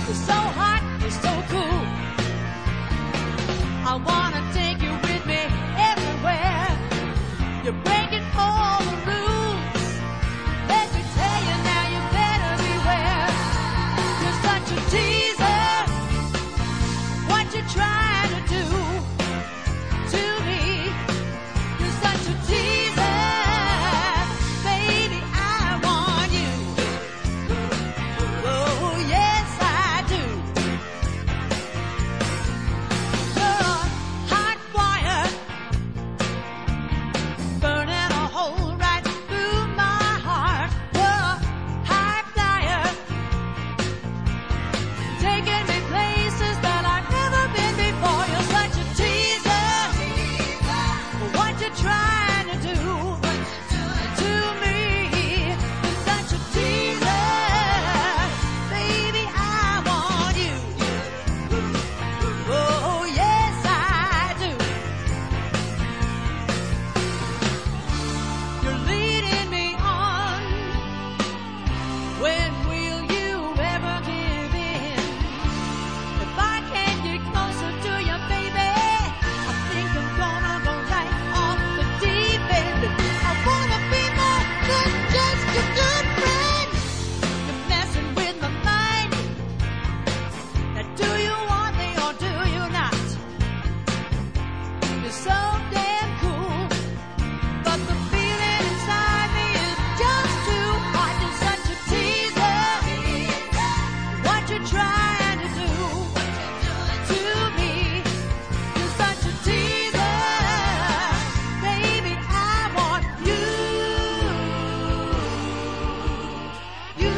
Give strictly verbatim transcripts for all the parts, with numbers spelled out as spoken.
You're so hot, you're so cool. I wanna take you with me everywhere. You're breaking all the rules. Let me tell you now, you better beware. You're such a teaser. What you trying to do to me? You're such a teaser. Baby, I want you. Oh, yes, I do. You're a hot wire, burning a hole right through my heart. You're a high flyer, taking me places that I've never been before. You're such a teaser. What you trying to do to me? You're such a teaser. Baby, I want you. Oh, yes, I do. You're leading me on. When will you ever give in? If I can't get closer to you, baby, I think I'm gonna go right off the deep end. I wanna be more than just a good friend. You're messing with my mind. Now, do you want me or do you not? You're so damn cool, but the feeling inside me is just too hot. You're such a teaser. What you trying to do to me? You're such a teaser. Baby, I want you. You.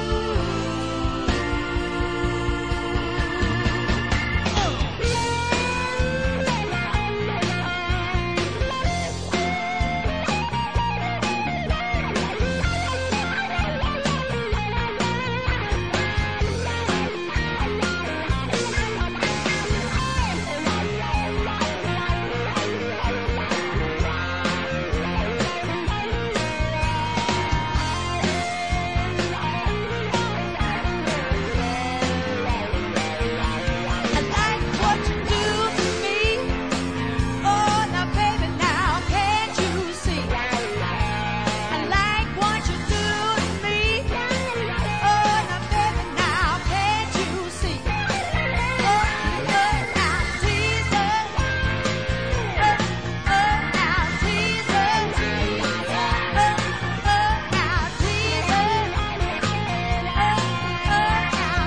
I like what you do to me. Oh, now baby, now can't you see? I like what you do to me. Oh, now baby, now can't you see? Oh, oh, now teaser. Oh, oh, now teaser. Oh, oh, now teaser. Oh, oh, now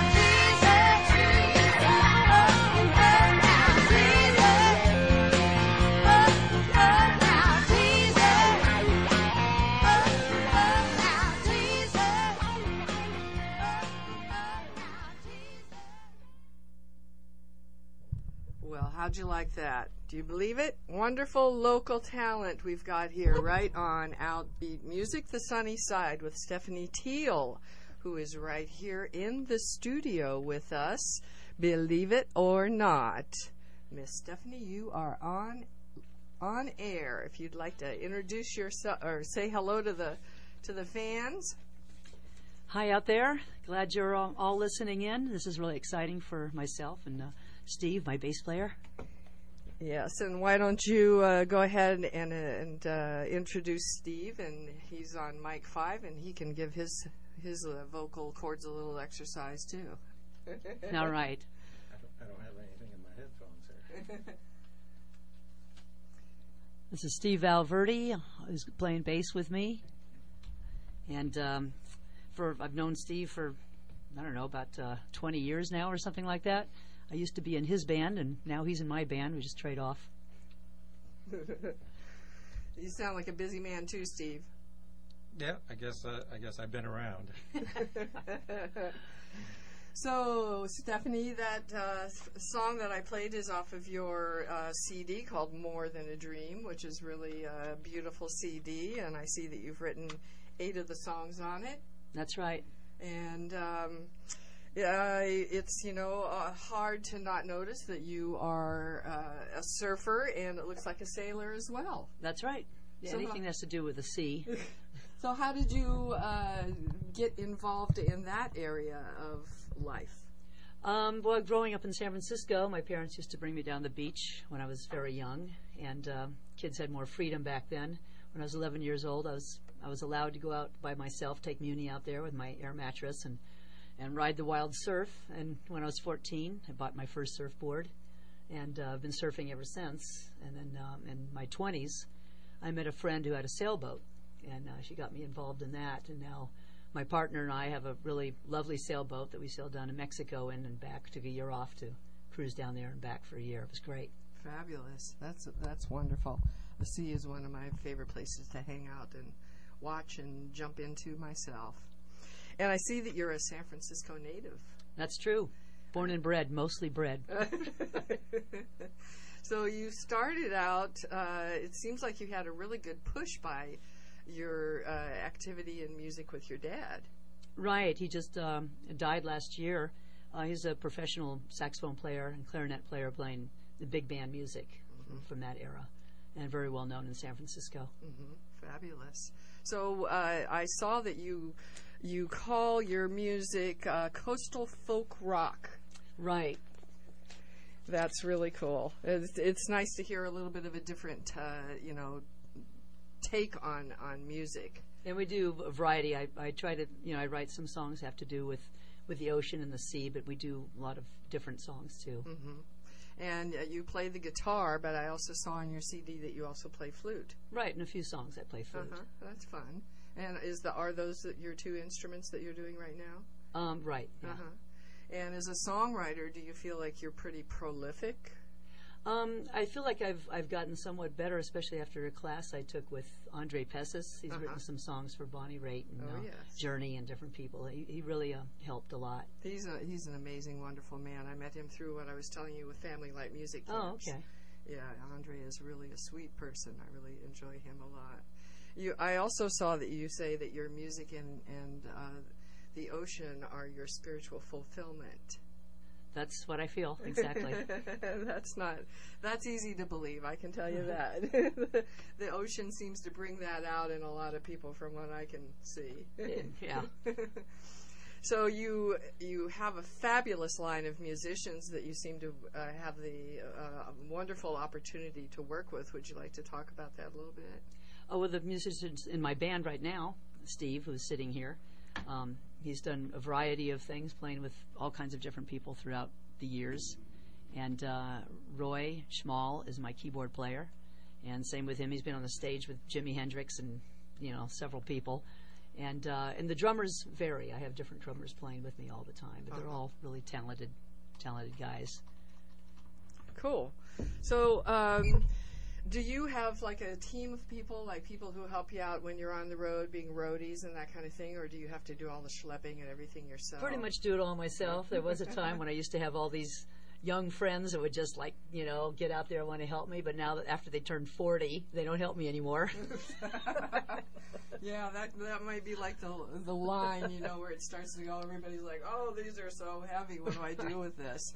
Well, how'd you like that? Do you believe it? Wonderful local talent we've got here right on Outbeat Music, the Sunny Side, with Stephanie Teal, who is right here in the studio with us. Believe it or not. Miss Stephanie, you are on on air. If you'd like to introduce yourself or say hello to the to the fans. Hi out there. Glad you're all, all listening in. This is really exciting for myself and uh, Steve, my bass player. Yes, and why don't you uh, go ahead and, uh, and uh, introduce Steve, and he's on mic five, and he can give his his uh, vocal cords a little exercise too. All right. I don't, I don't have anything in my headphones here. This is Steve Valverde, who's playing bass with me. And um, for I've known Steve for, I don't know, about uh, twenty years now or something like that. I used to be in his band, and now he's in my band. We just trade off. You sound like a busy man too, Steve. Yeah, I guess uh, I guess I've been around. So, Stephanie, that uh, song that I played is off of your uh, C D called More Than a Dream, which is really a beautiful C D, and I see that you've written eight of the songs on it. That's right. And um, yeah, it's, you know, uh, hard to not notice that you are uh, a surfer, and it looks like a sailor as well. That's right. Yeah, So anything how- that's to do with the sea. So how did you uh, get involved in that area of life? Um, well, growing up in San Francisco, my parents used to bring me down the beach when I was very young, and uh, kids had more freedom back then. When I was eleven years old, I was I was allowed to go out by myself, take Muni out there with my air mattress, and and ride the wild surf. And when I was fourteen, I bought my first surfboard, and uh, I've been surfing ever since. And then um, in my twenties, I met a friend who had a sailboat, and uh, she got me involved in that. And now my partner and I have a really lovely sailboat that we sailed down to Mexico in and back. Took a year off to cruise down there and back for a year. It was great. Fabulous. That's that's wonderful. The sea is one of my favorite places to hang out and watch and jump into myself. And I see that you're a San Francisco native. That's true. Born and bred, mostly bred. So you started out, uh, it seems like you had a really good push by your uh, activity in music with your dad. Right. He just um, died last year. Uh, he's a professional saxophone player and clarinet player playing the big band music mm-hmm. from, from that era, and very well known in San Francisco. Mm-hmm. Fabulous. So uh, I saw that you you call your music uh, coastal folk rock. Right. That's really cool. It's, it's nice to hear a little bit of a different, uh, you know, take on, on music. And we do a variety. I, I try to, you know, I write some songs that have to do with, with the ocean and the sea, but we do a lot of different songs too. Mm-hmm. And uh, you play the guitar, but I also saw on your C D that you also play flute. Right, in a few songs I play flute. Uh-huh. That's fun. And is the are those your two instruments that you're doing right now? Um, right. Yeah. Uh-huh. And as a songwriter, do you feel like you're pretty prolific? Um, I feel like I've I've gotten somewhat better, especially after a class I took with Andre Pessis. He's Uh-huh. written some songs for Bonnie Raitt and Oh, uh, yes. Journey and different people. He, he really uh, helped a lot. He's a, he's an amazing, wonderful man. I met him through what I was telling you with Family Light Music Oh, camps. okay. Yeah, Andre is really a sweet person. I really enjoy him a lot. You, I also saw that you say that your music and, and uh, the ocean are your spiritual fulfillment. That's what I feel, exactly. That's not, that's easy to believe, I can tell you that. The ocean seems to bring that out in a lot of people from what I can see. Yeah. So you you have a fabulous line of musicians that you seem to uh, have the uh, wonderful opportunity to work with. Would you like to talk about that a little bit? Oh, well, the musicians in my band right now, Steve, who's sitting here, um, he's done a variety of things, playing with all kinds of different people throughout the years. And uh, Roy Schmall is my keyboard player, and same with him. He's been on the stage with Jimi Hendrix and, you know, several people. And uh, and the drummers vary. I have different drummers playing with me all the time, but they're Uh-huh. all really talented, talented guys. Cool. So, um, do you have like a team of people, like people who help you out when you're on the road, being roadies and that kind of thing, or do you have to do all the schlepping and everything yourself? Pretty much do it all myself. There was a time when I used to have all these young friends that would just, like, you know, get out there and want to help me, but now that after they turn forty, they don't help me anymore. Yeah, that that might be like the the line, you know, where it starts to go. Everybody's like, "Oh, these are so heavy. What do I do with this?"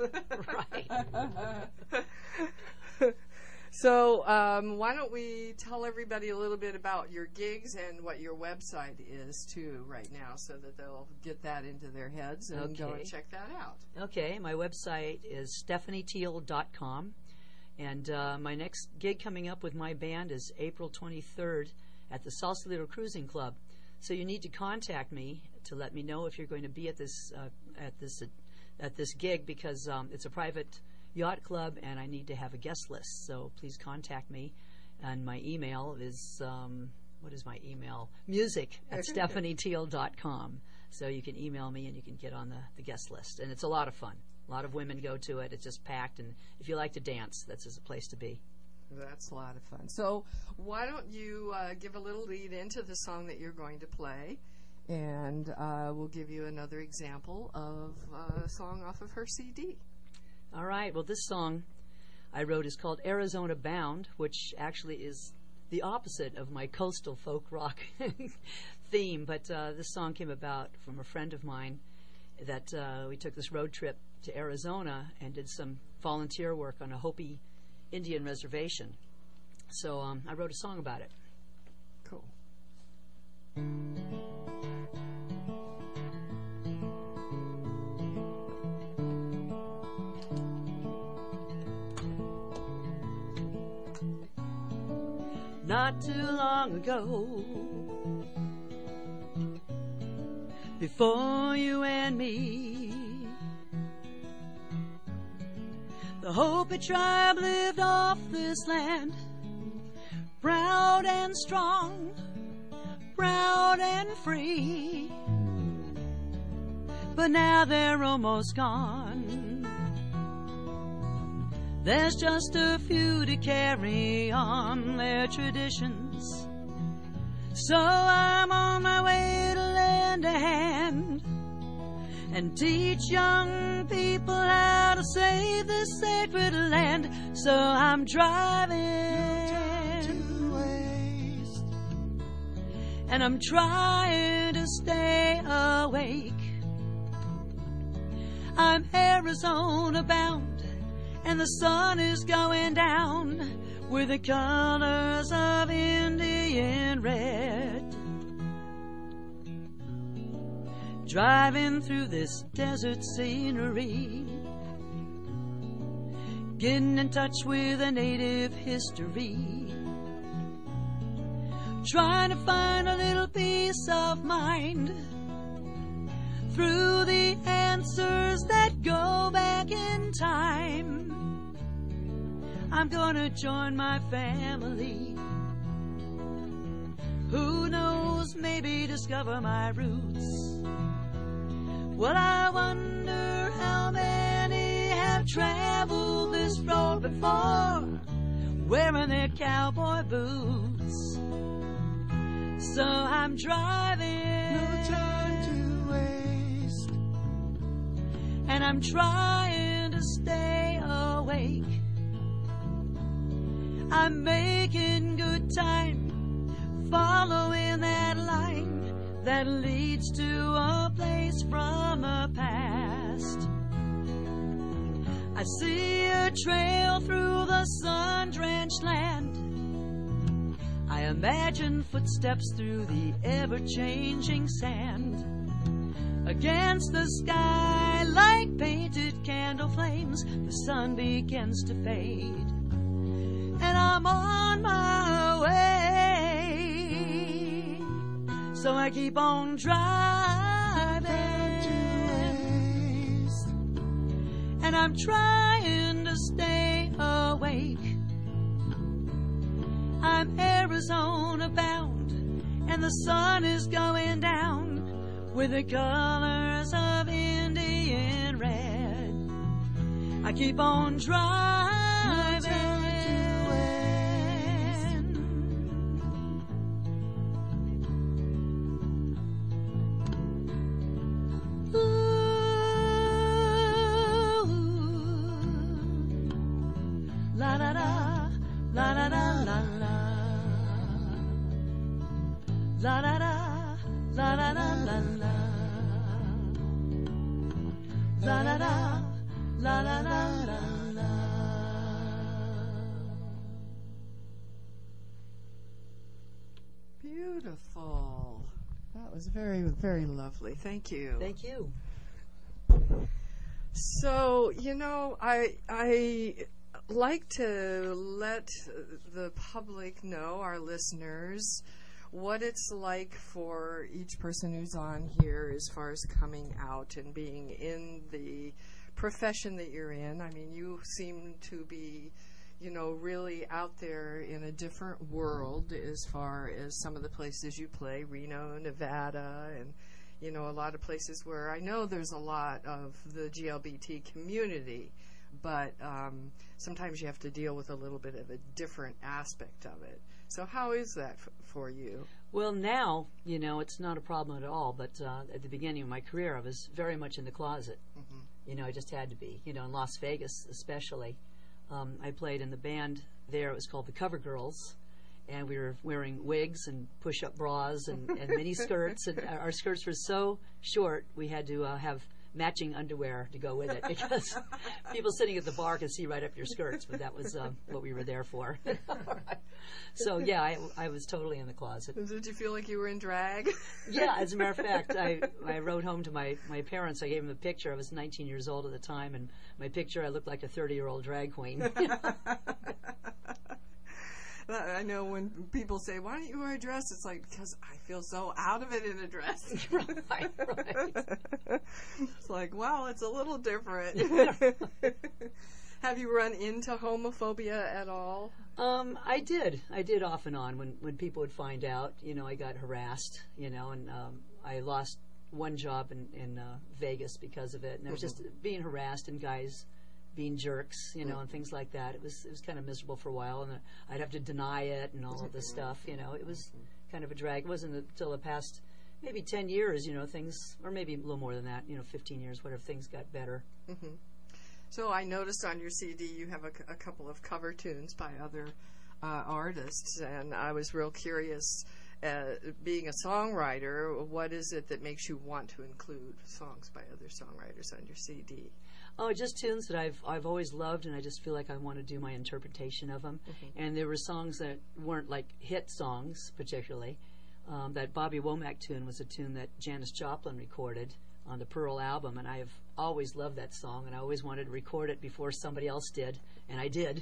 Right. So, um, why don't we tell everybody a little bit about your gigs and what your website is too right now, so that they'll get that into their heads and go Okay. and check that out. Okay, my website is stephanie teal dot com, and uh, my next gig coming up with my band is April twenty-third at the Sausalito Cruising Club. So you need to contact me to let me know if you're going to be at this uh, at this uh, at this gig, because um, it's a private yacht club and I need to have a guest list. So please contact me, and my email is um, what is my email? Music at stephanie teal dot com. So you can email me and you can get on the, the guest list, and it's a lot of fun. A lot of women go to it. It's just packed, and if you like to dance, that's just a place to be. That's a lot of fun. So, why don't you uh, give a little lead into the song that you're going to play, and uh, we'll give you another example of uh, a song off of her C D. All right. Well, this song I wrote is called Arizona Bound, which actually is the opposite of my coastal folk rock theme. But uh, this song came about from a friend of mine that uh, we took this road trip to Arizona and did some volunteer work on a Hopi Indian reservation. So um, I wrote a song about it. Cool. not too long ago. Before you and me, the Hopi tribe lived off this land, proud and strong, proud and free. But now they're almost gone. There's just a few to carry on their traditions. So I'm on my way to lend a hand and teach young people how to save this sacred land. So I'm driving to waste, and I'm trying to stay awake. I'm Arizona bound, and the sun is going down with the colors of Indian red. Driving through this desert scenery, getting in touch with a native history, trying to find a little peace of mind through the answers that go back in time. I'm gonna join my family. Who knows, maybe discover my roots. Well, I wonder how many have traveled this road before, wearing their cowboy boots. So I'm driving, no time to waste, and I'm trying to stay awake. I'm making good time, following that line that leads to a place from a past. I see a trail through the sun-drenched land. I imagine footsteps through the ever-changing sand. Against the sky, like painted candle flames, the sun begins to fade, and I'm on my way. So I keep on driving, and I'm trying to stay awake. I'm Arizona bound, and the sun is going down with the colors of Indian red. I keep on driving. La da da, la da da la la, la da da, la da da la la, la da da, la da da la la. Beautiful. That was very, very lovely. Thank you. Thank you. So, you know, I I like to let the public know, our listeners, what it's like for each person who's on here as far as coming out and being in the profession that you're in. I mean, you seem to be, you know, really out there in a different world as far as some of the places you play, Reno, Nevada, and, you know, a lot of places where I know there's a lot of the G L B T community, but um, sometimes you have to deal with a little bit of a different aspect of it. So how is that f- for you? Well, now, you know, it's not a problem at all, but uh, at the beginning of my career, I was very much in the closet. Mm-hmm. You know, I just had to be, you know, in Las Vegas especially. Um, I played in the band there. It was called the Cover Girls, and we were wearing wigs and push-up bras and, and mini skirts, and our skirts were so short we had to uh, have matching underwear to go with it because people sitting at the bar could see right up your skirts, but that was uh, what we were there for. So, yeah, I, I was totally in the closet. Did you feel like you were in drag? Yeah, as a matter of fact, I, I wrote home to my, my parents. I gave them a picture. I was nineteen years old at the time, and my picture, I looked like a thirty-year-old drag queen. I know when people say, "Why don't you wear a dress?" It's like, because I feel so out of it in a dress. Right, right. It's like, well, it's a little different. Have you run into homophobia at all? Um, I did. I did off and on when, when people would find out. You know, I got harassed, you know, and um, I lost one job in, in uh, Vegas because of it. And I was just being harassed and guys being jerks, you know, and things like that. It was it was kind of miserable for a while, and I'd have to deny it and all of this stuff. You know, it was kind of a drag. It wasn't until the past maybe ten years, you know, things, or maybe a little more than that, you know, fifteen years, whatever, things got better. Mm-hmm. So I noticed on your C D you have a, a couple of cover tunes by other uh, artists, and I was real curious, uh, being a songwriter, what is it that makes you want to include songs by other songwriters on your C D? Oh, just tunes that I've I've always loved, and I just feel like I want to do my interpretation of them. Mm-hmm. And there were songs that weren't like hit songs, particularly. Um, that Bobby Womack tune was a tune that Janis Joplin recorded on the Pearl album, and I've always loved that song, and I always wanted to record it before somebody else did, and I did.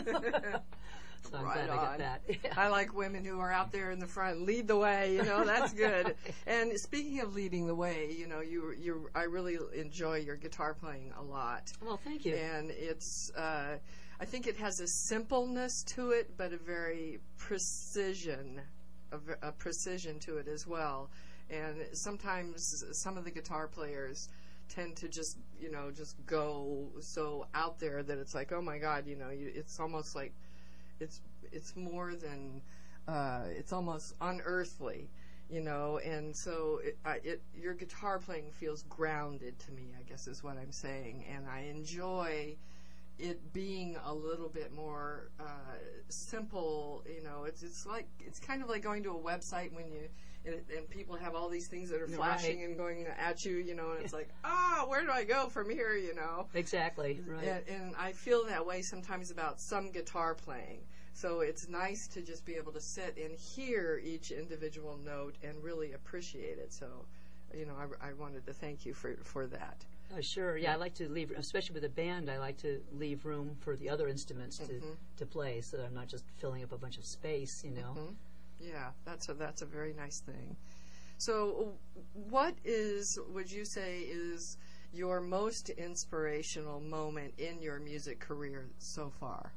So I'm right glad on. I got that. Yeah. I like women who are out there in the front, lead the way. You know, that's good. And speaking of leading the way, you know, you you I really enjoy your guitar playing a lot. Well, thank you. And it's uh, I think it has a simpleness to it, but a very precision, a, v- a precision to it as well. And sometimes some of the guitar players tend to just, you know, just go so out there that it's like, oh my God, you know, you, it's almost like it's it's more than uh, it's almost unearthly, you know. And so it, I, it your guitar playing feels grounded to me, I guess is what I'm saying, and I enjoy it being a little bit more uh, simple. You know, it's it's like it's kind of like going to a website when you. And, and people have all these things that are flashing right. and going at you, you know, and it's like, ah, where do I go from here, you know? Exactly, right. And, and I feel that way sometimes about some guitar playing. So it's nice to just be able to sit and hear each individual note and really appreciate it. So, you know, I, I wanted to thank you for, for that. Oh, sure. Yeah, I like to leave, especially with a band, I like to leave room for the other instruments to, Mm-hmm. to play so that I'm not just filling up a bunch of space, you know. Mm-hmm. Yeah, that's a, that's a very nice thing. So what is, would you say, is your most inspirational moment in your music career so far?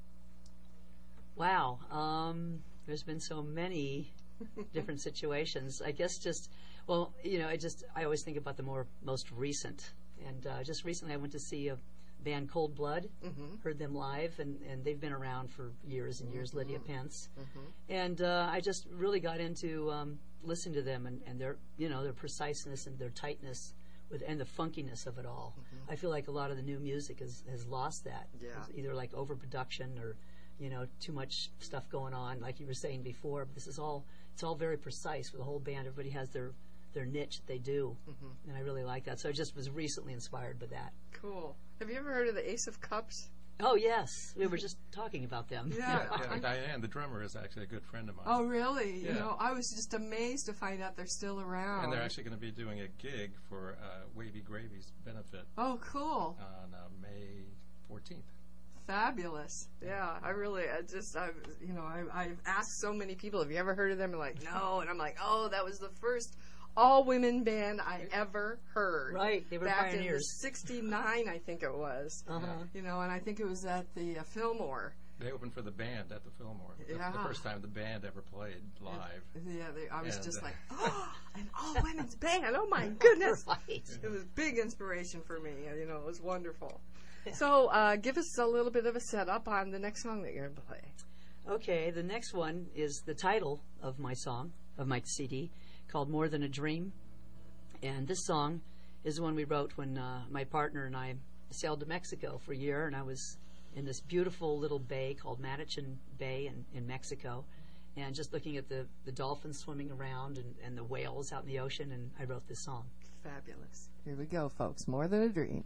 Wow. Um, there's been so many different situations. I guess just, well, you know, I just, I always think about the more, most recent. And uh, just recently I went to see a band Cold Blood, Mm-hmm. heard them live, and, and they've been around for years and years, Mm-hmm. Lydia Pence. Mm-hmm. And uh, I just really got into um, listening to them and, and their, you know, their preciseness and their tightness with, and the funkiness of it all. Mm-hmm. I feel like a lot of the new music has, has lost that. Yeah. It's either like overproduction or, you know, too much stuff going on, like you were saying before. But this is all, it's all very precise with the whole band. Everybody has their, their niche that they do, Mm-hmm. and I really like that. So I just was recently inspired by that. Cool. Have you ever heard of the Ace of Cups? Oh, yes. We were just talking about them. Yeah. Yeah, Diane, the drummer, is actually a good friend of mine. Oh, really? You Yeah. know, I was just amazed to find out they're still around. And they're actually going to be doing a gig for uh, Wavy Gravy's benefit Oh, cool. on uh, May fourteenth. Fabulous. Yeah, I really, I just, I've, you know, I, I've asked so many people, have you ever heard of them? And like, no. And I'm like, oh, that was the first all-women band I ever heard. Right, they were Back pioneers. in sixty-nine, I think it was. Uh-huh. You know, and I think it was at the uh, Fillmore. They opened for the band at the Fillmore. The, Yeah. the first time the band ever played live. Yeah, they, I was And, just uh, like, oh, an all-women's band. Oh, my goodness. Right. It was big inspiration for me. You know, it was wonderful. So uh, give us a little bit of a setup on the next song that you're going to play. Okay, the next one is the title of my song, of my C D, called More Than a Dream. And this song is the one we wrote when uh, my partner and I sailed to Mexico for a year, and I was in this beautiful little bay called Manichin Bay in, in Mexico, and just looking at the, the dolphins swimming around and, and the whales out in the ocean, and I wrote this song. Fabulous. Here we go, folks. More Than a Dream.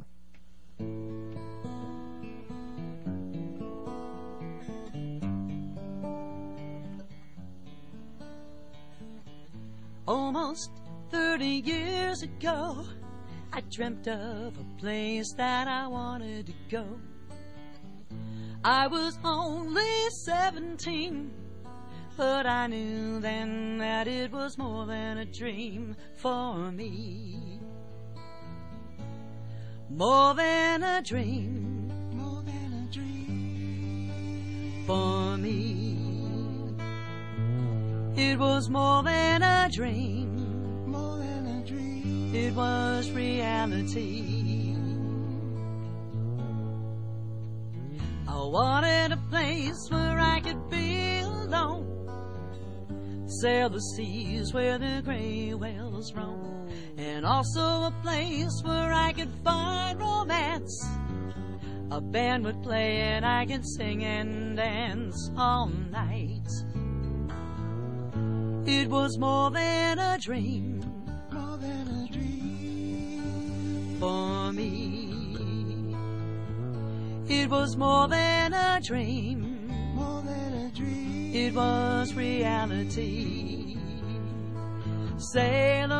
Almost thirty years ago, I dreamt of a place that I wanted to go. I was only seventeen, But I knew then that it was more than a dream for me. More than a dream, more than a dream for me. It was more than a dream, more than a dream. It was reality. I wanted a place where I could be alone, sail the seas where the gray whales roam, and also a place where I could find romance. A band would play and I could sing and dance all night. It was more than a dream, more than a dream for me. It was more than a dream, more than a dream. It was reality. Sail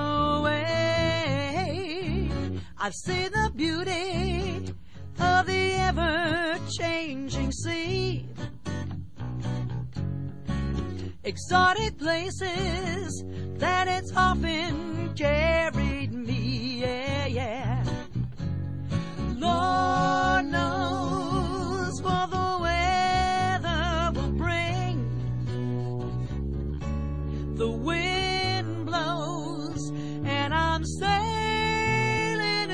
away. I've seen the beauty of the ever-changing sea. Exotic places that it's often carried me, yeah, yeah. Lord knows what the weather will bring. The wind blows and I'm sailing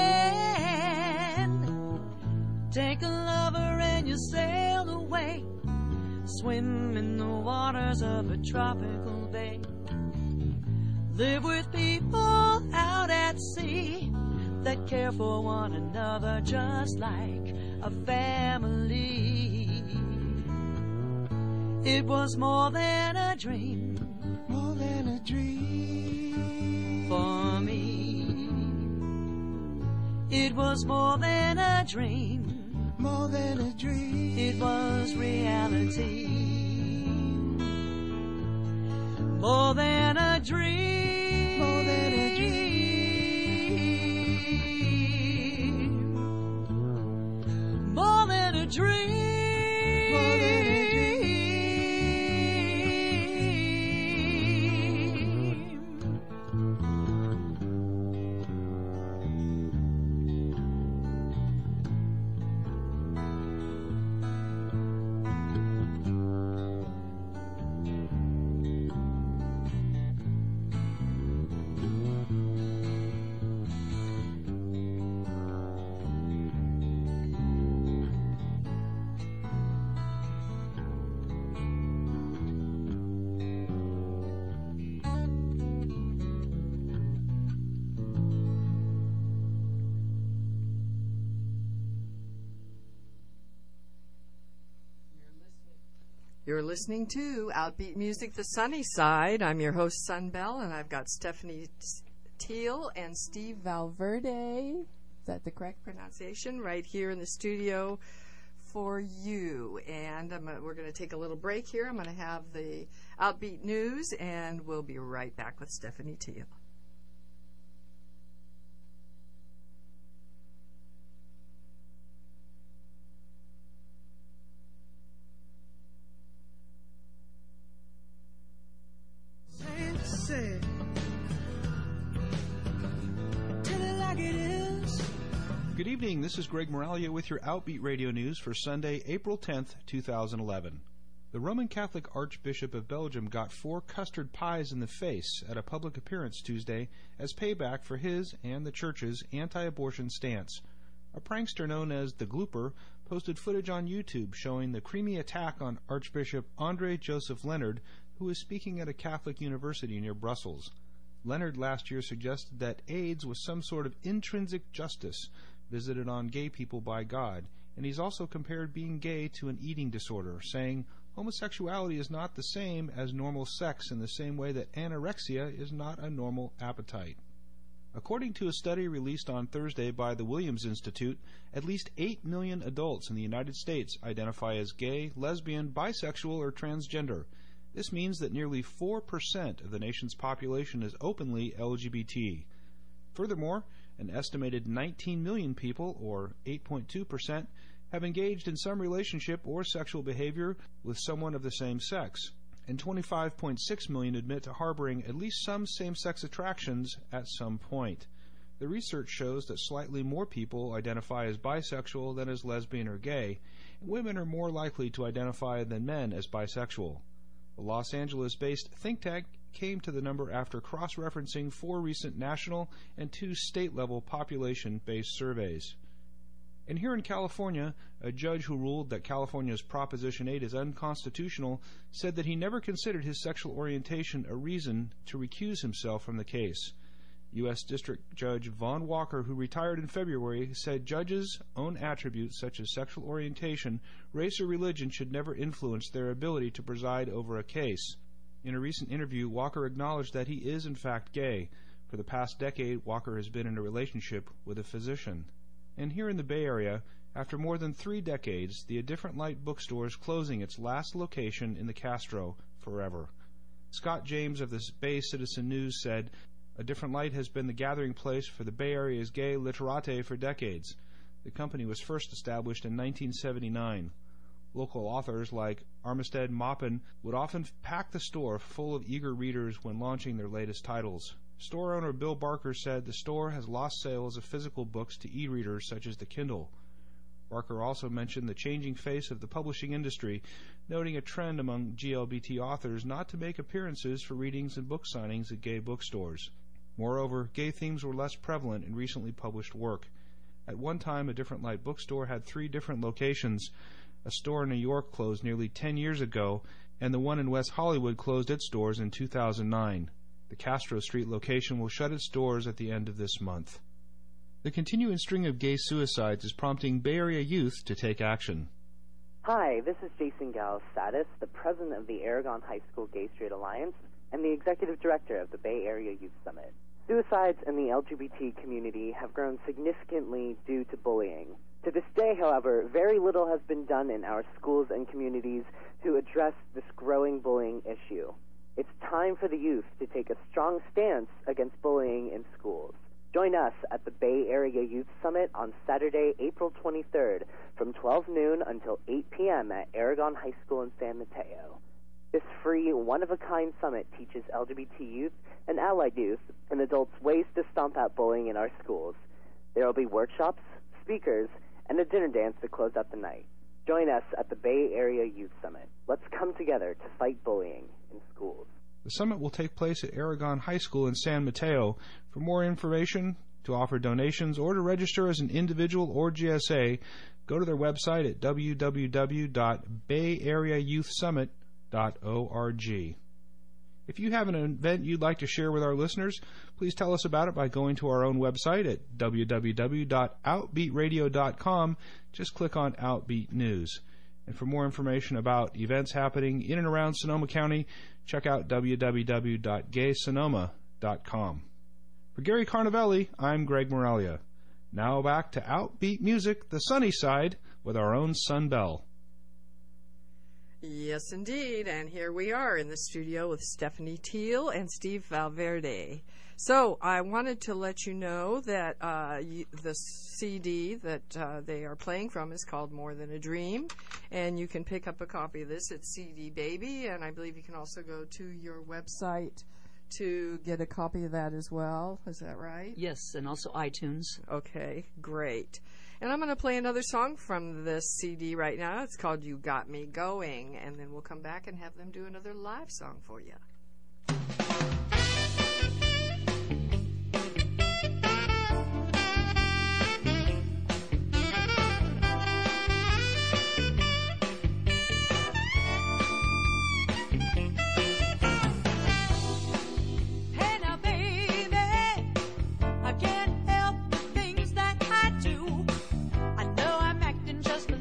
again. Take a lover and you sail away. Swim in the waters of a tropical bay. Live with people out at sea that care for one another just like a family. It was more than a dream, more than a dream for me. It was more than a dream, more than a dream. It was reality. More than a dream, more than a dream. More than a dream, more than a dream. You're listening to Outbeat Music, The Sunny Side. I'm your host, Sunbell, and I've got Stephanie Teal and Steve Valverde. Is that the correct pronunciation? Right here in the studio for you. And I'm, uh, we're going to take a little break here. I'm going to have the Outbeat News, and we'll be right back with Stephanie Teal. Say, tell it like it is. Good evening, this is Greg Moralia with your Outbeat Radio News for Sunday, April tenth, two thousand eleven. The Roman Catholic Archbishop of Belgium got four custard pies in the face at a public appearance Tuesday as payback for his and the Church's anti-abortion stance. A prankster known as the Glooper posted footage on YouTube showing the creamy attack on Archbishop André Joseph Leonard, who was speaking at a Catholic university near Brussels. Leonard last year suggested that AIDS was some sort of intrinsic justice visited on gay people by God, and he's also compared being gay to an eating disorder, saying homosexuality is not the same as normal sex in the same way that anorexia is not a normal appetite. According to a study released on Thursday by the Williams Institute, at least eight million adults in the United States identify as gay, lesbian, bisexual, or transgender. This means that nearly four percent of the nation's population is openly L G B T. Furthermore, an estimated nineteen million people, or eight point two percent, have engaged in some relationship or sexual behavior with someone of the same sex. and twenty-five point six million admit to harboring at least some same-sex attractions at some point. The research shows that slightly more people identify as bisexual than as lesbian or gay, and women are more likely to identify than men as bisexual. The Los Angeles-based think tank came to the number after cross-referencing four recent national and two state-level population-based surveys. And here in California, a judge who ruled that California's Proposition eight is unconstitutional said that he never considered his sexual orientation a reason to recuse himself from the case. U S District Judge Vaughn Walker, who retired in February, said judges' own attributes such as sexual orientation, race, or religion should never influence their ability to preside over a case. In a recent interview, Walker acknowledged that he is in fact gay. For the past decade, Walker has been in a relationship with a physician. And here in the Bay Area, after more than three decades, the A Different Light bookstore is closing its last location in the Castro forever. Scott James of the Bay Citizen News said, A Different Light has been the gathering place for the Bay Area's gay literati for decades. The company was first established in nineteen seventy-nine. Local authors like Armistead Maupin would often pack the store full of eager readers when launching their latest titles. Store owner Bill Barker said the store has lost sales of physical books to e-readers such as the Kindle. Barker also mentioned the changing face of the publishing industry, noting a trend among G L B T authors not to make appearances for readings and book signings at gay bookstores. Moreover, gay themes were less prevalent in recently published work. At one time, A Different Light bookstore had three different locations. A store in New York closed nearly ten years ago, and the one in West Hollywood closed its doors in two thousand nine. The Castro Street location will shut its doors at the end of this month. The continuing string of gay suicides is prompting Bay Area youth to take action. Hi, this is Jason Galasadis, the president of the Aragon High School Gay Straight Alliance and the executive director of the Bay Area Youth Summit. Suicides in the L G B T community have grown significantly due to bullying. To this day, however, very little has been done in our schools and communities to address this growing bullying issue. It's time for the youth to take a strong stance against bullying in schools. Join us at the Bay Area Youth Summit on Saturday, April twenty-third from twelve noon until eight p.m. at Aragon High School in San Mateo. This free, one-of-a-kind summit teaches L G B T youth and allied youth and adults ways to stomp out bullying in our schools. There will be workshops, speakers, and a dinner dance to close out the night. Join us at the Bay Area Youth Summit. Let's come together to fight bullying in schools. The summit will take place at Aragon High School in San Mateo. For more information, to offer donations, or to register as an individual or G S A, go to their website at w w w dot bay area youth summit dot org. If you have an event you'd like to share with our listeners, please tell us about it by going to our own website at w w w dot outbeat radio dot com. Just click on Outbeat News. And for more information about events happening in and around Sonoma County, check out w w w dot gay sonoma dot com. For Gary Carnavelli, I'm Greg Moralia. Now back to Outbeat Music, the sunny side, with our own Sun Bell. Yes, indeed. And here we are in the studio with Stephanie Teal and Steve Valverde. So I wanted to let you know that uh, you, the C D that uh, they are playing from is called More Than a Dream, and you can pick up a copy of this at C D Baby, and I believe you can also go to your website to get a copy of that as well. Is that right? Yes, and also iTunes. Okay, great. And I'm going to play another song from this C D right now. It's called You Got Me Going, and then we'll come back and have them do another live song for you.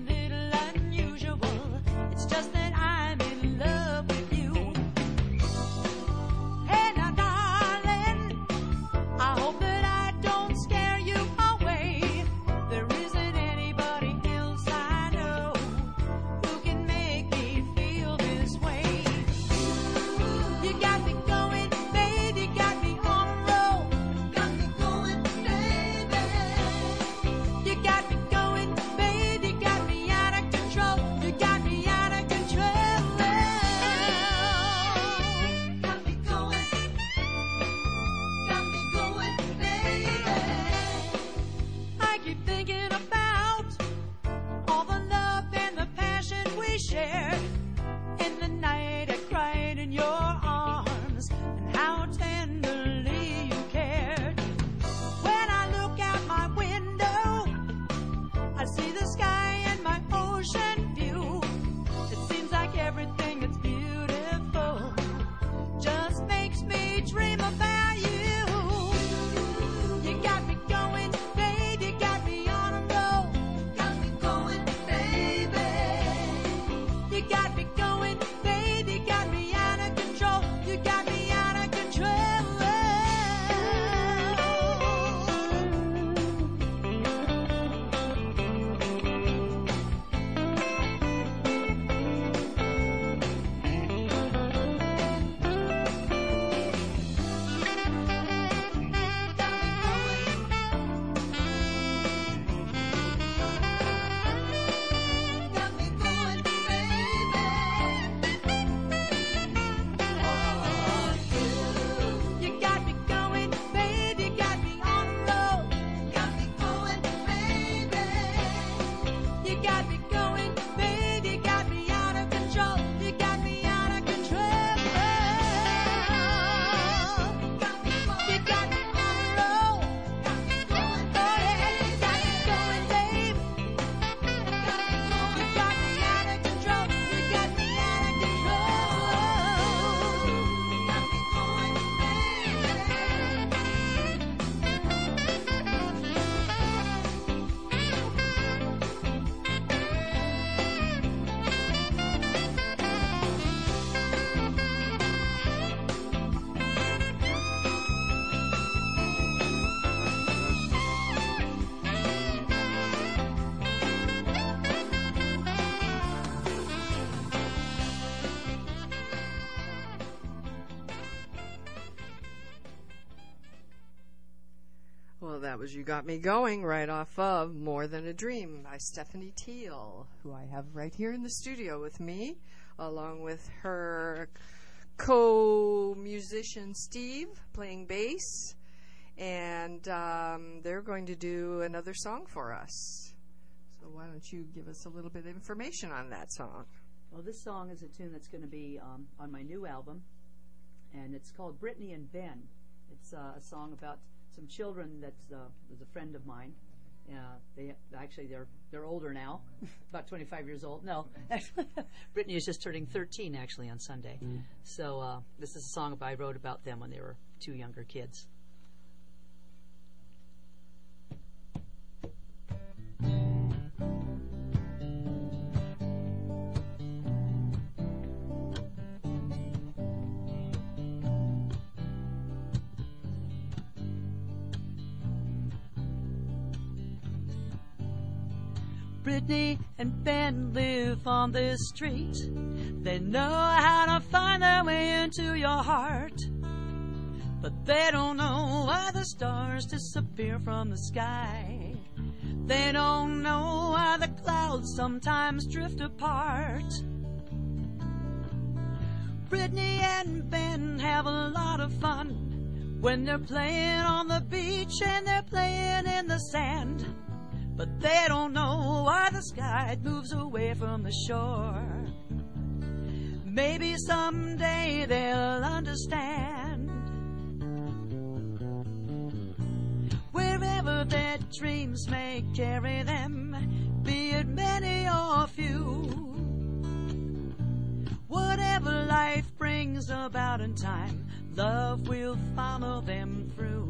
Just that I'm in love with you. ocean view. It seems like everything that's beautiful just makes me dream about you. You got me going, babe, you got me on a roll. Got me going, baby. You got me going, babe, you got me out of control. You got me out of control. You got me going, babe, you got me on a roll. Got me going, baby. You got me going, babe, you got me out of control. You got me out of control. You got me on a roll. Got me going, oh yeah, you got me going, babe. You got me out of control. You got me out of control. Got me going, Well, that was You Got Me Going right off of More Than a Dream by Stephanie Teal, who I have right here in the studio with me, along with her co-musician Steve playing bass, and um, they're going to do another song for us. So why don't you give us a little bit of information on that song? Well, this song is a tune that's going to be um, on my new album, and it's called Brittany and Ben. It's uh, a song about some children that uh, was a friend of mine. Uh, they actually they're they're older now, about twenty-five years old. No, Brittany is just turning thirteen actually on Sunday. Mm. So uh, this is a song I wrote about them when they were two younger kids. Brittany and Ben live on this street. They know how to find their way into your heart. But they don't know why the stars disappear from the sky. They don't know why the clouds sometimes drift apart. Brittany and Ben have a lot of fun when they're playing on the beach and they're playing in the sand. But they don't know why the sky moves away from the shore. Maybe someday they'll understand. Wherever their dreams may carry them, be it many or few, whatever life brings about in time, love will follow them through.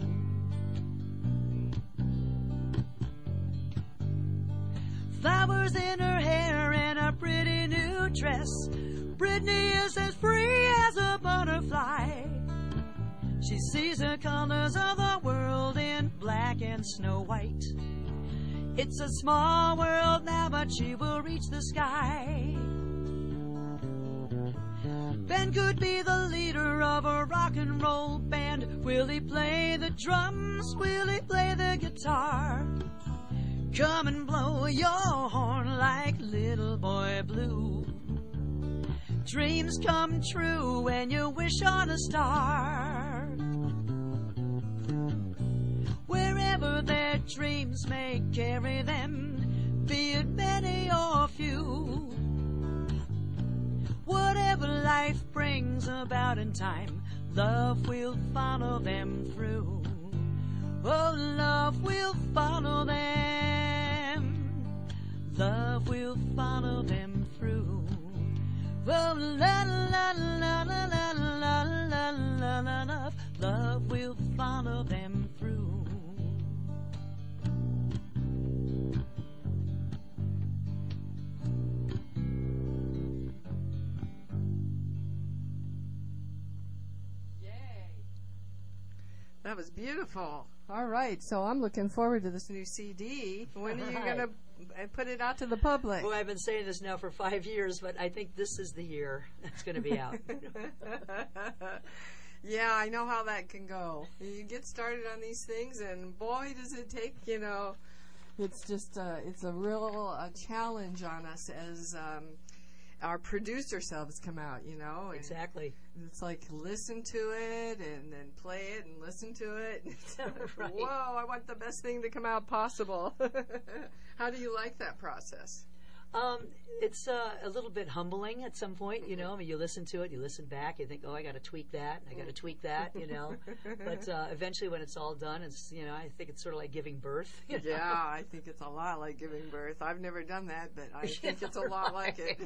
Flowers in her hair and a pretty new dress. Brittany is as free as a butterfly. She sees the colors of the world in black and snow white. It's a small world now, but she will reach the sky. Ben could be the leader of a rock and roll band. Will he play the drums? Will he play the guitar? Come and blow your horn like Little Boy Blue. Dreams come true when you wish on a star. Wherever their dreams may carry them, be it many or few, whatever life brings about in time, love will follow them through. Oh, love will follow them. love will follow them through. Oh, la la la la la la la la la la, love will follow them through. That was beautiful. All right, so I'm looking forward to this new C D. When are you Right. going to put it out to the public? Well, I've been saying this now for five years, but I think this is the year it's going to be out. Yeah, I know how that can go. You get started on these things, and boy, does it take, you know, it's just, uh, it's a real uh, challenge on us as um, our producer selves come out, you know. And Exactly. it's like listen to it and then play it and listen to it. Right. Whoa, I want the best thing to come out possible. How do you like that process? Um, it's uh, a little bit humbling at some point, you know. I mean, you listen to it, you listen back, you think, oh, I got to tweak that, I got to tweak that, you know. But uh, eventually, when it's all done, it's, you know, I think it's sort of like giving birth. You know? Yeah, I think it's a lot like giving birth. I've never done that, but I think it's a lot like it.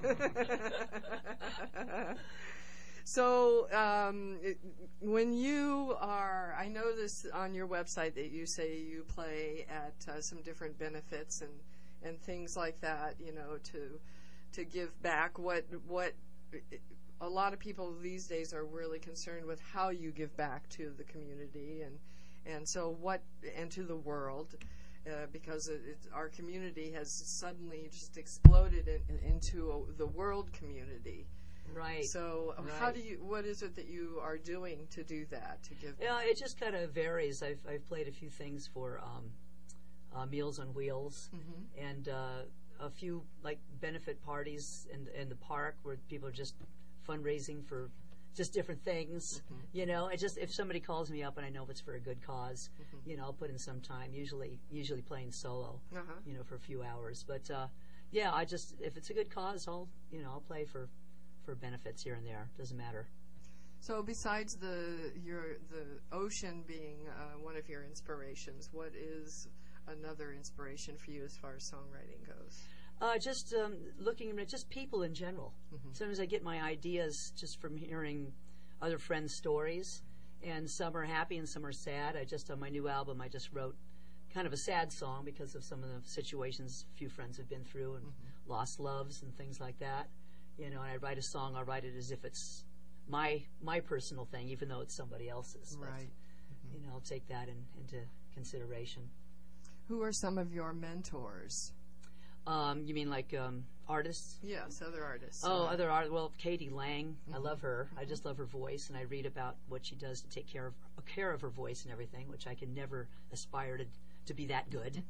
So, um, it, when you are, I notice on your website that you say you play at uh, some different benefits and, and things like that, you know, to to give back. What what a lot of people these days are really concerned with how you give back to the community and and so what and to the world. Uh, because it, it, our community has suddenly just exploded in, into a, the world community. Right. So, uh, Right. how do you? What is it that you are doing to do that? To give? Yeah, it just kind of varies. I've I've played a few things for um, uh, Meals on Wheels Mhm. and uh, a few like benefit parties in in the park where people are just fundraising for just different things. Mhm. You know, it just if somebody calls me up and I know it's for a good cause, Mhm. you know, I'll put in some time. Usually, usually playing solo, Uh-huh. you know, for a few hours. But uh, yeah, I just if it's a good cause, I'll you know I'll play for for benefits here and there. Doesn't matter. So, besides the your the ocean being uh, one of your inspirations, what is another inspiration for you as far as songwriting goes? Uh, just um, looking at just people in general. Mhm. Sometimes I get my ideas just from hearing other friends' stories, and some are happy and some are sad. I just on my new album, I just wrote kind of a sad song because of some of the situations a few friends have been through and Mhm. lost loves and things like that. You know, and I write a song, I'll write it as if it's my my personal thing, even though it's somebody else's. But, Right. you know, I'll take that in, into consideration. Who are some of your mentors? Um, you mean like um, artists? Yes, other artists. Oh, Uh, other art. Well, Katie Lang. I Mhm. love her. I just love her voice, and I read about what she does to take care of care of her voice and everything, which I can never aspire to to be that good.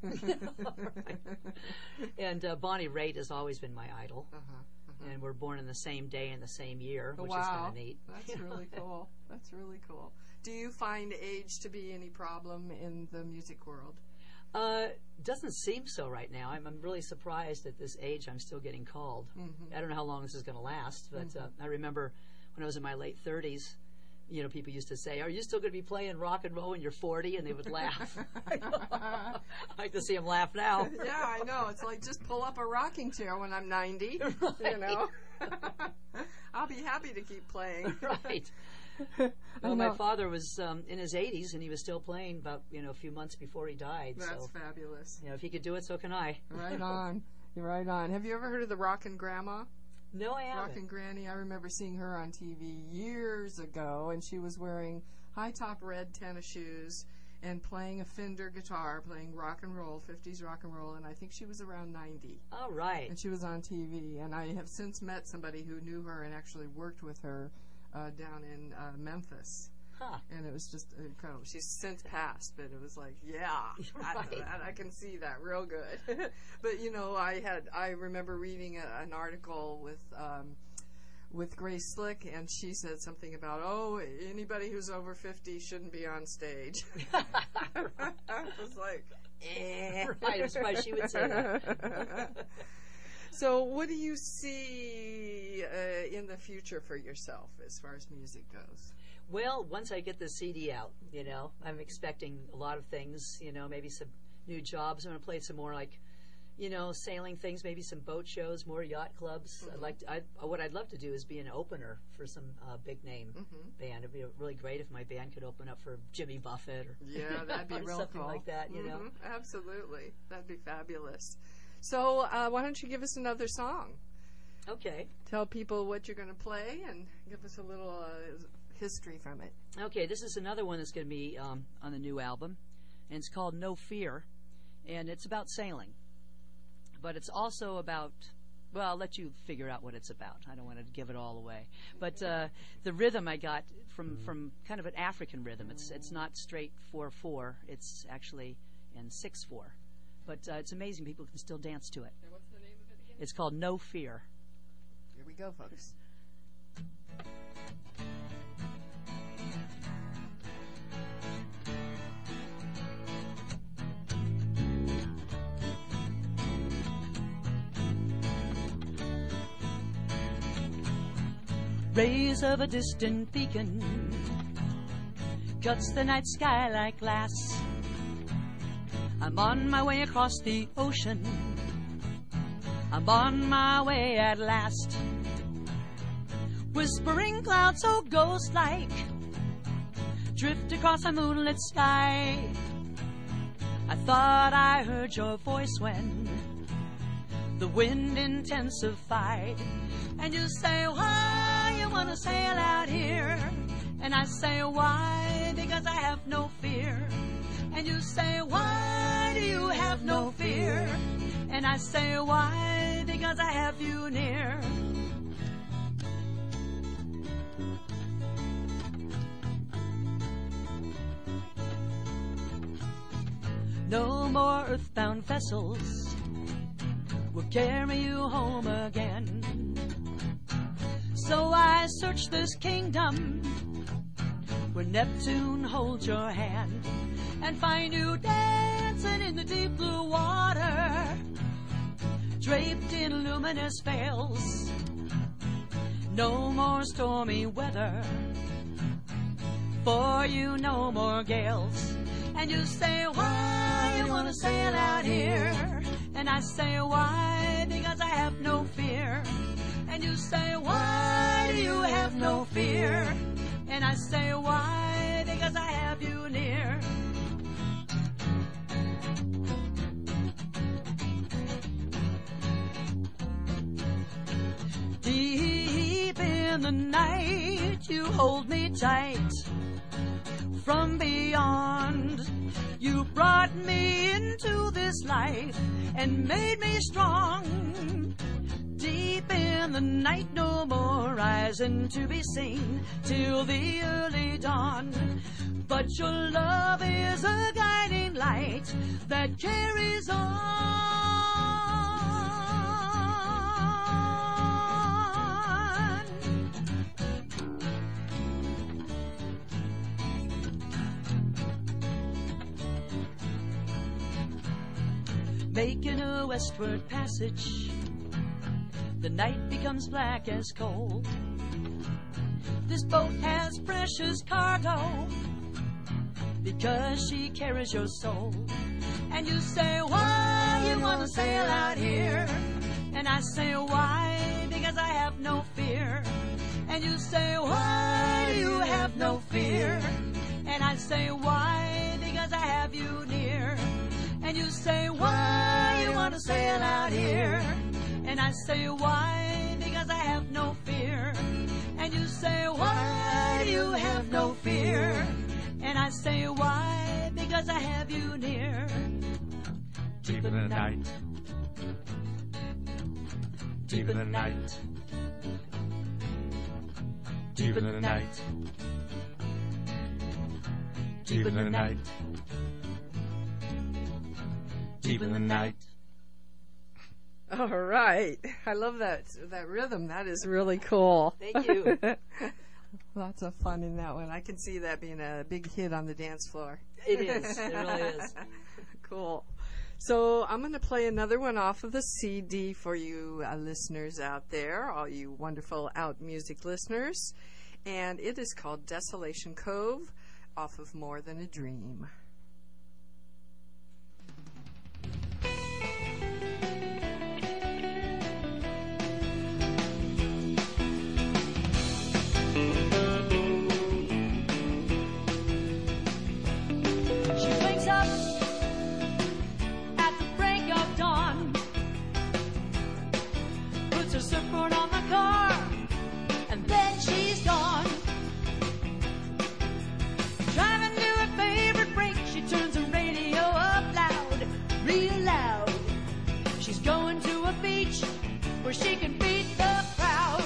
And uh, Bonnie Raitt has always been my idol, Uh-huh. Uh-huh. and we're born in the same day in the same year, which is wow, kind of neat. that's really cool. That's really cool. Do you find age to be any problem in the music world? Uh, doesn't seem so right now. I'm, I'm really surprised at this age I'm still getting called. Mhm. I don't know how long this is going to last, but uh, I remember when I was in my late thirties, you know, people used to say, "Are you still going to be playing rock and roll when you're forty?" And they would laugh. I like to see them laugh now. Yeah, I know. It's like just pull up a rocking chair when I'm ninety. You Right. know, I'll be happy to keep playing. Right. Well, my father was um, in his eighties, and he was still playing about you know a few months before he died. That's so fabulous. you know, if he could do it, so can I. Right on. You're right on. Have you ever heard of the Rockin' Grandma? No, I haven't. Rockin' Granny. I remember seeing her on T V years ago, and she was wearing high top red tennis shoes and playing a Fender guitar, playing rock and roll, fifties rock and roll, and I think she was around ninety. All right. And she was on T V, and I have since met somebody who knew her and actually worked with her uh, down in uh, Memphis. Huh. And it was just incredible. She's since passed, but it was like, yeah, I, Right. that, I can see that real good. But you know, I had I remember reading a, an article with um, with Grace Slick, and she said something about, oh, anybody who's over fifty shouldn't be on stage. I was like, eh. Right, I'm surprised she would say that. So, what do you see uh, in the future for yourself as far as music goes? Well, once I get the C D out, you know, I'm expecting a lot of things, you know, maybe some new jobs. I'm going to play some more like, you know, sailing things, maybe some boat shows, more yacht clubs. I'd like to, I, what I'd love to do is be an opener for some uh, big name band. It'd be really great if my band could open up for Jimmy Buffett or Yeah, that'd be or real something cool. like that, you know. Mhm, absolutely. That'd be fabulous. So uh, why don't you give us another song? Okay. Tell people what you're going to play and give us a little uh, history from it. Okay, this is another one that's going to be um, on the new album, and it's called No Fear, and it's about sailing. But it's also about, well, I'll let you figure out what it's about. I don't want to give it all away. But uh, the rhythm I got from, from kind of an African rhythm. It's it's not straight four four. It's actually in six four. But uh, it's amazing. People can still dance to it. And what's the name of it again? It's called No Fear. Here we go, folks. Rays of a distant beacon cuts the night sky like glass. I'm on my way across the ocean. I'm on my way at last. Whispering clouds so ghost-like drift across a moonlit sky. I thought I heard your voice when the wind intensified. And you say, why you wanna sail out here? And I say, why? Because I have no fear. And you say, why do you have no fear? And I say, why? Because I have you near. No more earthbound vessels will carry you home again. So I search this kingdom where Neptune holds your hand and find you dancing in the deep blue water, draped in luminous veils. No more stormy weather, for you no more gales. And you say, why you wanna sail out here? And I say, why? Because I have no fear. And you say, why do you have no fear? And I say, why? Because I have you near. Deep in the night, you hold me tight. From beyond, you brought me into this life and made me strong. Deep in the night, no more rising to be seen till the early dawn. But your love is a guiding light that carries on. Making a westward passage, the night becomes black as coal. This boat has precious cargo because she carries your soul. And you say, why you wanna sail out here? And I say, why? Because I have no fear. And you say, why do you have no fear? And I say, why? Because I have you near. And you say, why you wanna sail out here? And I say, why? Because I have no fear. And you say, why do you have no fear? And I say, why? Because I have you near. Deep in the night, deep in the night, deep in the night, deep in the night, deep in the night. All right. I love that that rhythm. That is really cool. Thank you. Lots of fun in that one. I can see that being a big hit on the dance floor. It is. It really is. Cool. So I'm going to play another one off of the C D for you uh, listeners out there, all you wonderful out music listeners. And it is called Desolation Cove off of More Than a Dream. a surfboard on the car, and then she's gone. Driving to her favorite break, she turns the radio up loud, real loud. She's going to a beach where she can beat the crowd.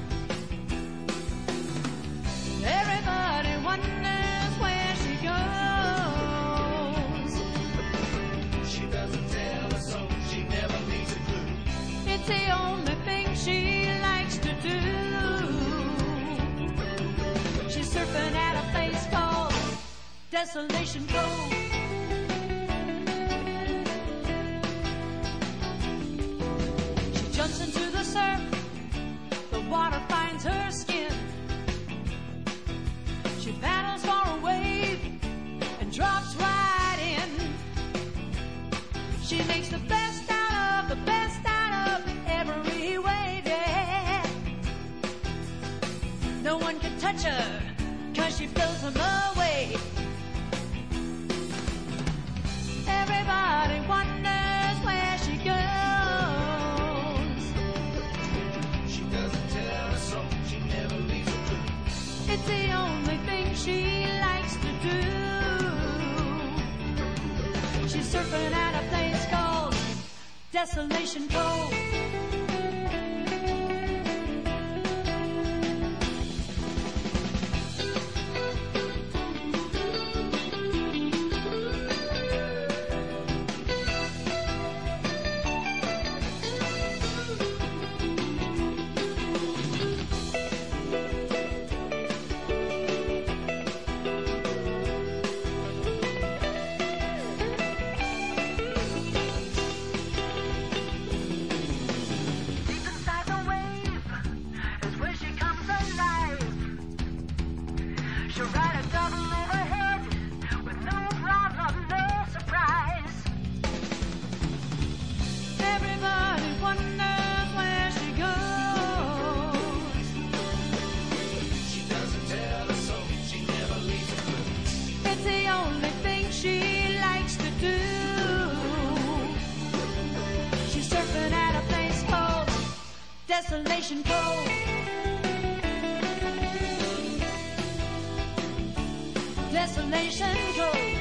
Everybody wonders where she goes. She doesn't tell us so, she never leaves a clue. It's the only thing she likes to do. She's surfing at a place called Desolation Cove. She jumps into the surf, the water finds her skin. She paddles for a wave and drops right in. She makes the best out of the best out of every wave, yeah. No one can touch her, cause she fills them away. Everybody wonders where she goes. She doesn't tell us so, she never leaves a clue. It's the only thing she likes to do. She's surfing at a place called Desolation Cove. Deep inside the wave is where she comes alive. She'll ride a double overhead with no problem, no surprise. Everybody wonders where she goes. She doesn't tell us so, she never leaves a clue. It's the only thing she likes to do. She's surfing at a place called Desolation Cove. Desolation Cove.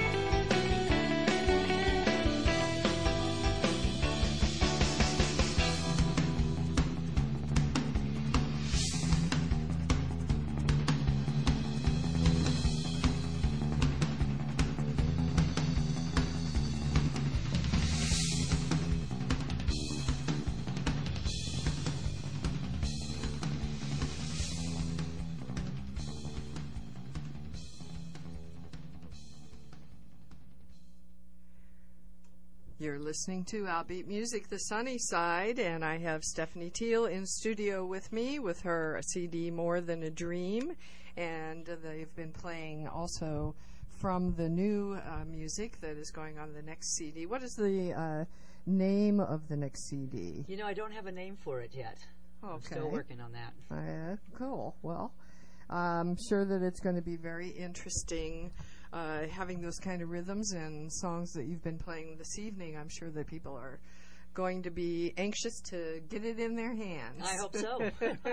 You're listening to Outbeat Music, The Sunny Side, and I have Stephanie Teal in studio with me with her C D More Than a Dream, and they've been playing also from the new uh, music that is going on the next C D. What is the uh, name of the next C D? You know, I don't have a name for it yet. Okay. I'm still working on that. Uh, cool. Well, I'm sure that it's going to be very interesting uh, having those kind of rhythms and songs that you've been playing this evening. I'm sure that people are going to be anxious to get it in their hands. I hope so.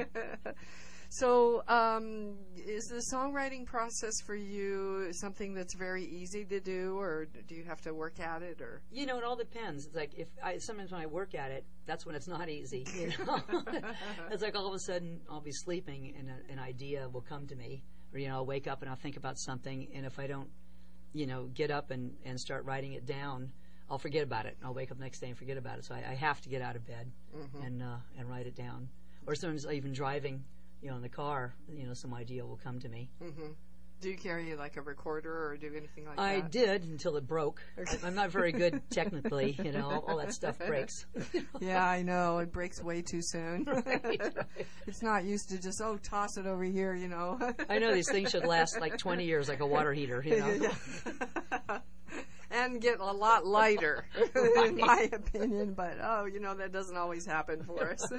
So, um, is the songwriting process for you something that's very easy to do, or do you have to work at it? Or You know, it all depends. It's like if I sometimes when I work at it, that's when it's not easy. You know, it's like all of a sudden I'll be sleeping and a, an idea will come to me, or you know, I'll wake up and I'll think about something, and if I don't, you know, get up and, and start writing it down, I'll forget about it. I'll wake up the next day and forget about it. So I, I have to get out of bed Mhm. and uh, and write it down. Or sometimes even driving, you know, in the car, you know, some idea will come to me. hmm Do you carry like a recorder or do anything like I that? did until it broke. I- I'm not very good technically, you know, all, all that stuff breaks. Yeah, I know. It breaks way too soon. Right. It's not used to just, oh, toss it over here, you know. I know these things should last like twenty years, like a water heater, you know. Yeah. And get a lot lighter, in my opinion. But, oh, you know, that doesn't always happen for us.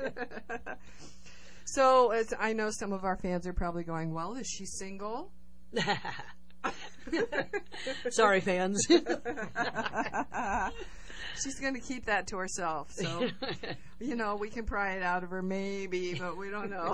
So as I know some of our fans are probably going, well, is she single? Sorry, fans. She's going to keep that to herself. So, you know, we can pry it out of her maybe, but we don't know.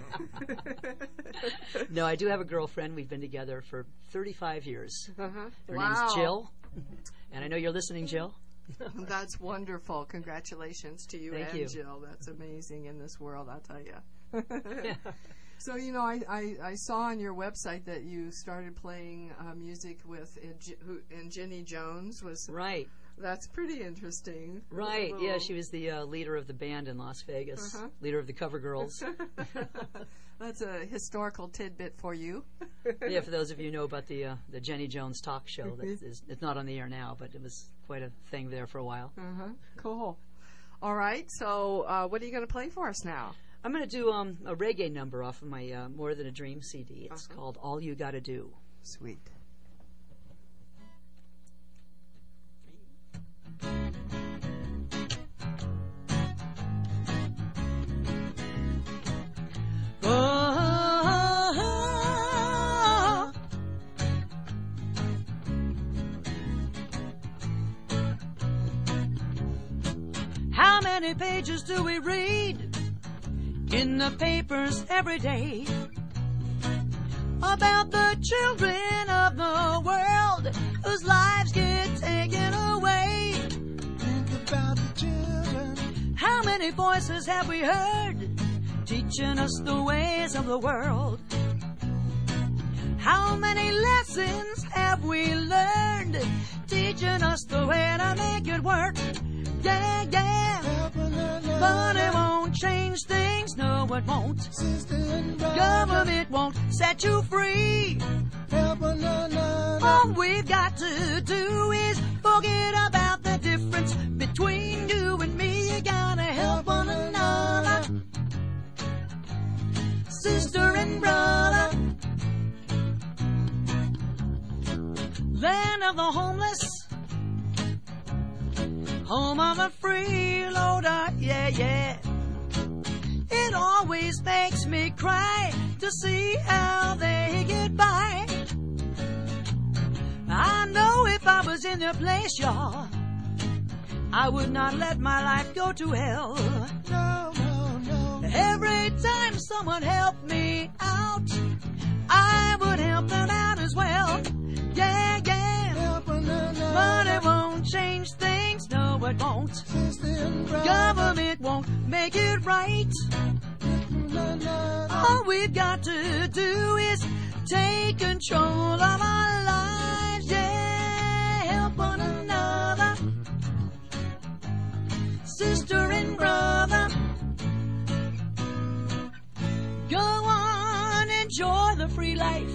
No, I do have a girlfriend. We've been together for thirty-five years. Uh-huh. Her Wow. name's Jill. And I know you're listening, Jill. That's wonderful. Congratulations to you Thank and you. Jill. That's amazing in this world, I'll tell you. So, you know, I, I, I saw on your website that you started playing uh, music with Ing- who- and Jenny Jones. Was Right. That's pretty interesting. Right, Little- yeah, she was the uh, leader of the band in Las Vegas, Uh-huh. leader of the Cover Girls. That's a historical tidbit for you. Yeah, for those of you who know about the uh, the Jenny Jones talk show, that is, it's not on the air now, but it was quite a thing there for a while. Uh-huh. Cool. All right, so uh, what are you going to play for us now? I'm going to do um, a reggae number off of my uh, More Than a Dream C D. It's Uh-huh. called All You Gotta Do. Sweet. Oh, how many pages do we read in the papers every day about the children of the world whose lives get taken away? Think about the children. How many voices have we heard teaching us the ways of the world? How many lessons have we learned teaching us the way to make it work? Yeah, yeah. Help one another. But it won't change things, no it won't. Sister and brother. Government won't set you free. Help one another. All we've got to do is forget about the difference between you and me. You gotta help one another, sister and brother. Land of the homeless, home of the freeloader, yeah, yeah. It always makes me cry to see how they get by. I know if I was in their place, y'all, I would not let my life go to hell. No, no, no. Every time someone helped me out, I would help them out as well. Yeah, yeah. Help one another. But it won't change things, no it won't. Sister and brother. Government won't make it right. One another. All we've got to do is take control of our lives, yeah. Help one another, sister and brother. Go on, enjoy the free life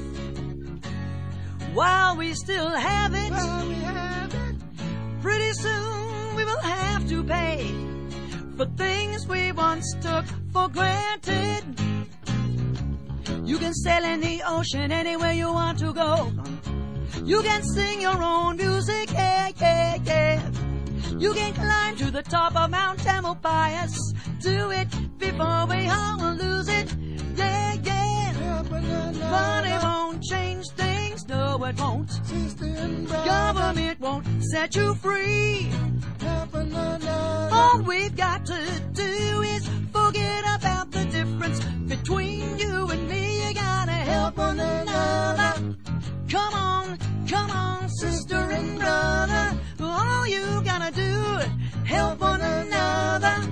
while we still have it. While we have it. Pretty soon we will have to pay for things we once took for granted. You can sail in the ocean anywhere you want to go. You can sing your own music, yeah, yeah, yeah. You can climb to the top of Mount Tamalpais. Do it before we all lose it, yeah, yeah. Help one another. But it won't change things, no it won't. Sister and brother. Government won't set you free. Help one another. All we've got to do is forget about the difference between you and me. You gotta help one another. Come on, come on, sister and brother. All you gotta do, help one another.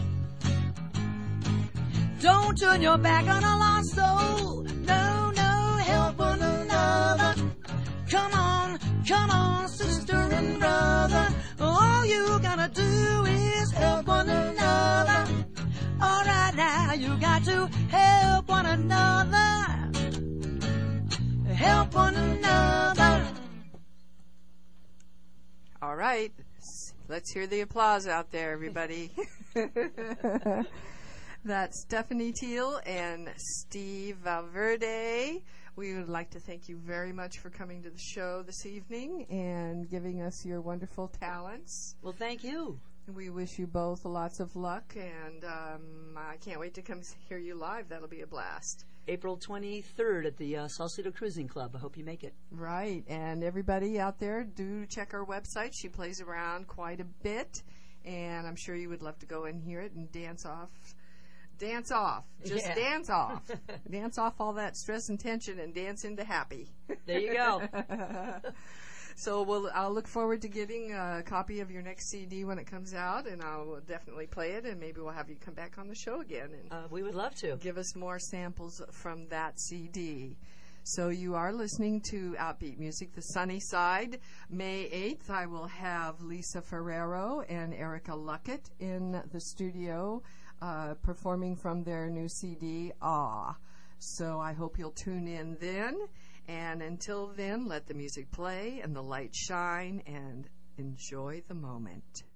Don't turn your back on a lost soul. No, no, help one another. Come on, come on, sister and brother. All you gotta do is help one another. All right, now you got to help one another. Help one another. All right. Let's hear the applause out there, everybody. That's Stephanie Teal and Steve Valverde. We would like to thank you very much for coming to the show this evening and giving us your wonderful talents. Well, thank you. We wish you both lots of luck, and um, I can't wait to come hear you live. That'll be a blast. April twenty-third at the uh, Sausalito Cruising Club. I hope you make it. Right, and everybody out there, do check our website. She plays around quite a bit, and I'm sure you would love to go and hear it and dance off. Dance off. Just Yeah. dance off. Dance off all that stress and tension and dance into happy. There you go. So we'll, I'll look forward to getting a copy of your next C D when it comes out, and I'll definitely play it, and maybe we'll have you come back on the show again and Uh, we would love to. give us more samples from that C D. So you are listening to Outbeat Music, The Sunny Side. May eighth, I will have Lisa Ferrero and Erica Luckett in the studio uh, performing from their new C D, Ah. So I hope you'll tune in then. And until then, let the music play and the light shine and enjoy the moment.